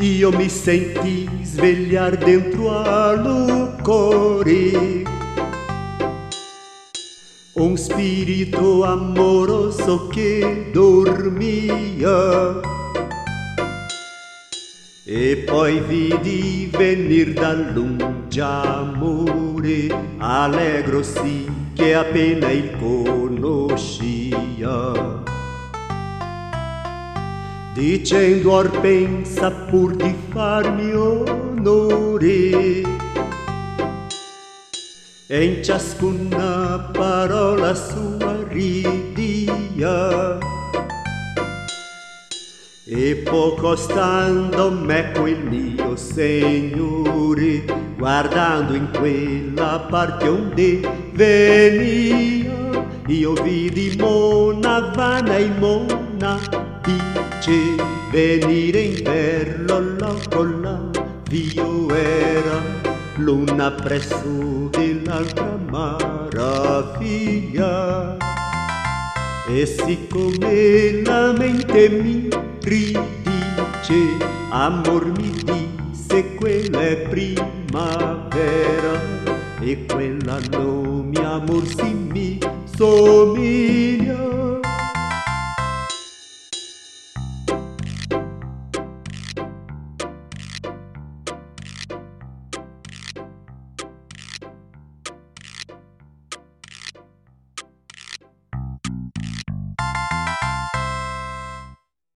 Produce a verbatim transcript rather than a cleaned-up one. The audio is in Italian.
io mi senti svegliar dentro al cuore un spirito amoroso che dormia, e poi vidi venir dal lungo amore allegro sì che appena il conoscia, dicendo or pensa pur di farmi onore, e in ciascuna parola sua ridia, e poco stando me quel mio Signore, guardando in quella parte onde venia, io vidi Mona vana e Mona dice venire in verlo là con la vio era l'una presso dell'altra maraviglia, e siccome la mente mi ridice, amor mi disse quella è primavera, e quella no mi amor si mi somiglia.